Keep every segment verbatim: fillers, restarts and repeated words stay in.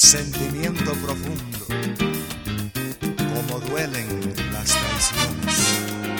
sentimiento profundo, como duelen las traiciones.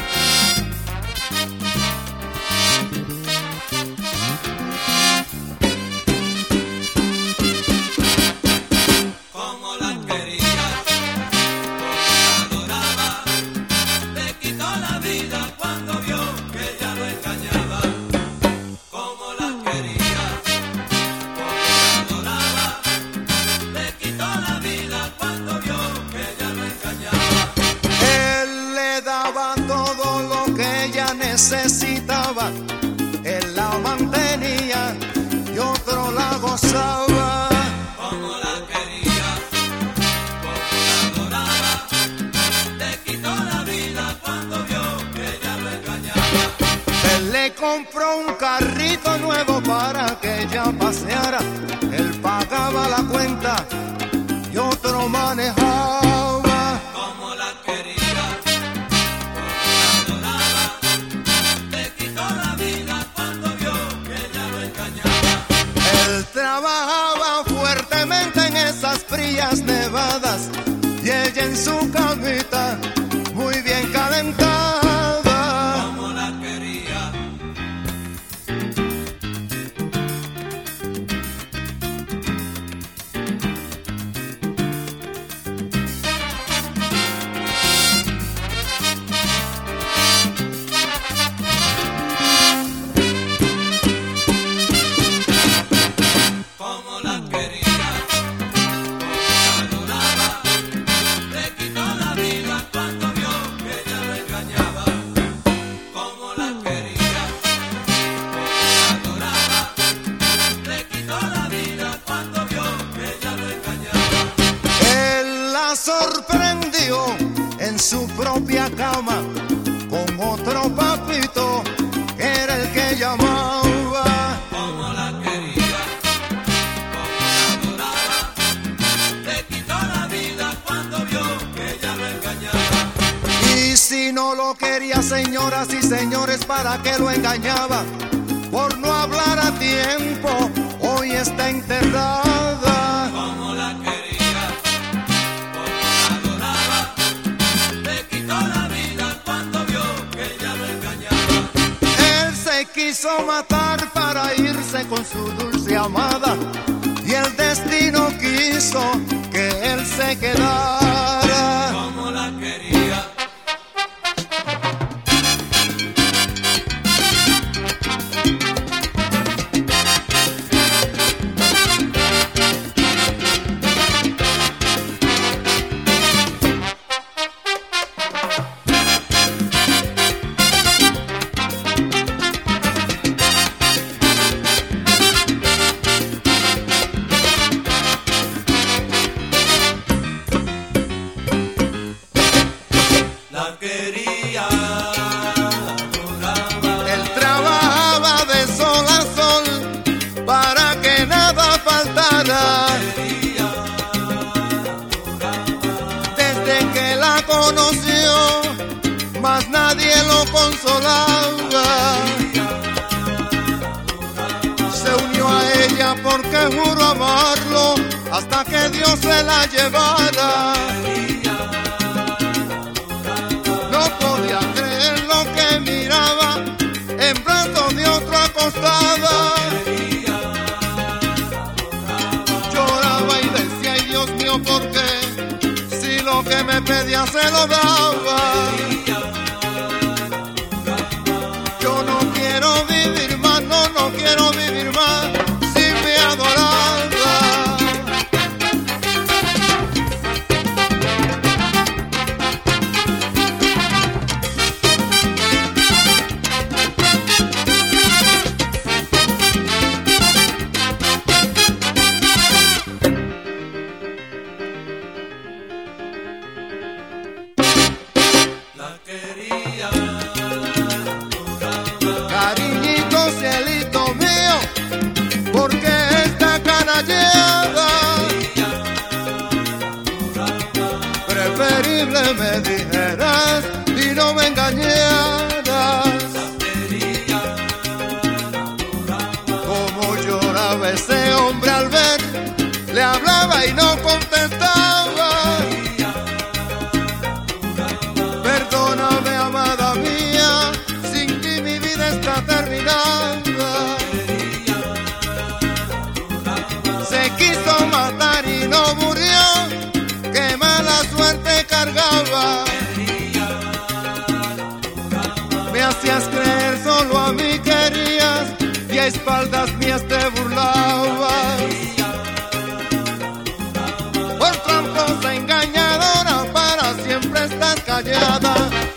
Como la quería, como la adoraba, le quitó la vida cuando vio que ella lo engañaba. Como la quería, como la adoraba, le quitó la vida cuando vio que ella lo engañaba. Él le daba todo lo que ella necesitaba, él la mantenía y otro la gozaba. Como la quería, como la adoraba, le quitó la vida cuando vio que ella lo engañaba. Él le compró un carrito nuevo para que ella paseara, él pagaba la cuenta y otro manejaba. Como la quería, como la adoraba, le quitó la vida cuando vio que ella lo engañaba. Él trabajaba fuertemente en esas frías nevadas y ella en su camita muy bien calentada. Como la quería. Como la quería, como la adoraba, le quitó la vida cuando vio que ella lo engañaba. Como la quería, como la adoraba, le quitó la vida cuando vio que ella lo engañaba. Él la sorprendió en su propia cama con otro papito que era el que llamaba. Como la quería, como la adoraba, le quitó la vida cuando vio que ella lo engañaba. Y si no lo quería, señoras y señores, ¿para qué lo engañaba? Por no hablar a tiempo, hoy está enterrada. Como la quería, como la adoraba, le quitó la vida cuando vio que ella lo engañaba. Él se quiso matar para irse con su dulce amada y el destino quiso que él se quedara. Como la quería. La quería, la adoraba, Él trabajaba de sol a sol para que nada faltara. quería, la adoraba, Desde que la conoció, más nadie lo consolaba. Se unió a ella porque juró amarlo hasta que Dios se la llevara. No podía creer lo que miraba, en brazos de otro acostada. Lloraba y decía, ay Dios mío, ¿por qué? Si lo que me pedía se lo daba. Yo no quiero vivir más, no, no quiero vivir más sin mi adorada. la quería, Cariñito, cielito mío, ¿por qué esta canallada? Preferible me dijeras y no me engañaras. Como lloraba ese hombre al ver, le hablaba invitaba y no contestaba. Perdóname, amada mía, sin ti mi vida está terminada. Se quiso matar y no murió, qué mala suerte cargaba. Me hacías creer solo a mí querías y a espaldas mías te burlabas. Por tramposa engañadora para siempre estás callada.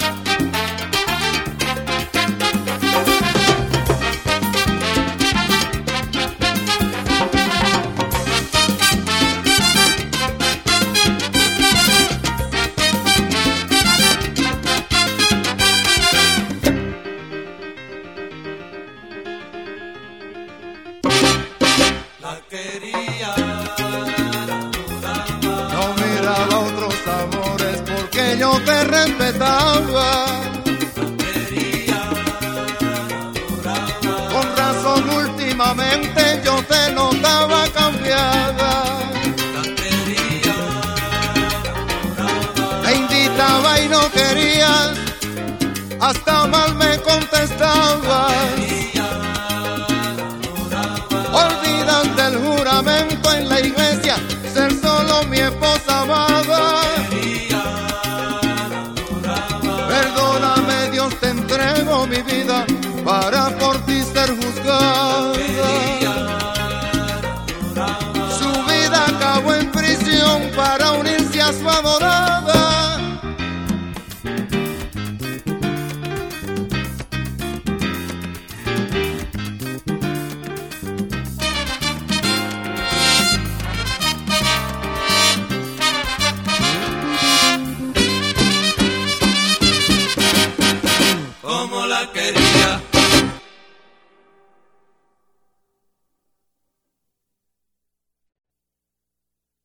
La quería, No miraba otros amores porque yo te respetaba. quería, Con razón últimamente yo te notaba cambiada. la quería, Te invitaba y no querías, hasta mal me contestabas. Olvidaste el juramento en la iglesia, ser solo mi esposa amada. Perdóname, Dios, te entrego mi vida para por ti ser juzgada. Su vida acabó en prisión para unirse a su adorada. como la quería.